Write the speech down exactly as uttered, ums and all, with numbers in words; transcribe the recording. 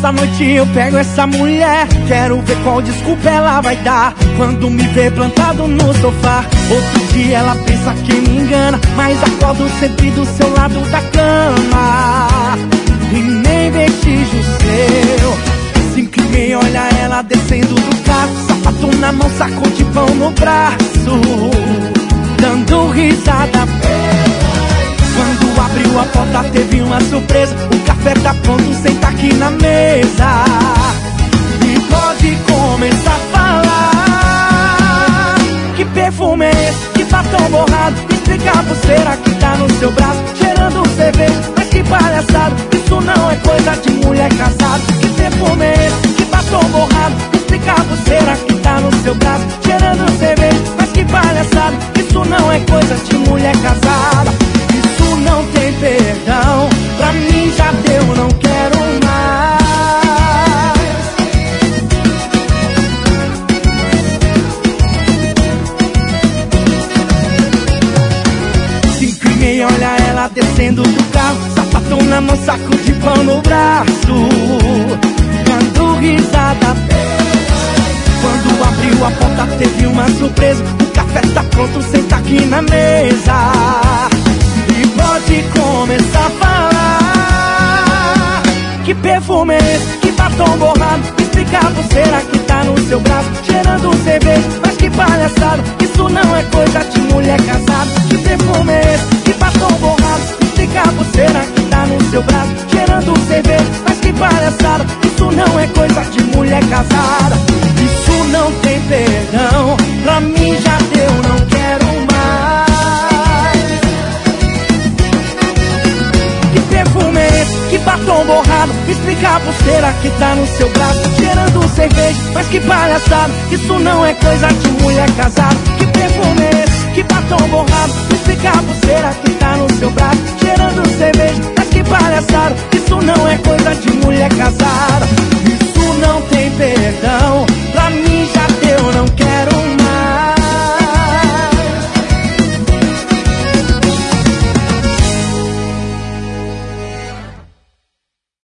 essa noite eu pego essa mulher. Quero ver qual desculpa ela vai dar quando me vê plantado no sofá. Outro dia ela pensa que me engana, mas acordo sempre do seu lado da cama e nem vestígio seu. Assim que ninguém olha ela descendo do carro, sapato na mão, saco de pão no braço, dando risada. Quando abriu a porta teve uma surpresa. O café tá pronto, senta aqui na mesa e pode começar a falar. Que perfume é esse? Que batom borrado? Explica a pulseira que tá no seu braço, cheirando cerveja, mas que palhaçada. Isso não é coisa de mulher casada. Que perfume é esse? Que batom borrado? Explica a pulseira que tá no seu braço, cheirando cerveja, mas que palhaçada. Isso não é coisa de mulher casada. Isso não tem perdão, pra mim já deu, não quero mais. Cinco e meia, olha ela descendo do carro, sapatão na mão, saco de pão no braço, dando risada. Quando abriu a porta teve uma surpresa. O café tá pronto, senta aqui na mesa e pode começar a falar. Que perfume é esse? Que batom borrado? Explica a pulseira que tá no seu braço, cheirando cerveja, mas que palhaçada. Isso não é coisa de mulher casada. Que perfume é esse? Que batom borrado? Explica a pulseira que tá no seu braço, cheirando cerveja, mas que palhaçada. Isso não é coisa de mulher casada. Isso não tem perdão, pra mim já deu, não quero mais. Que perfume é esse? Que batom borrado? Explica a pulseira que tá no seu braço, cheirando cerveja, mas que palhaçada. Isso não é coisa de mulher casada. Que perfume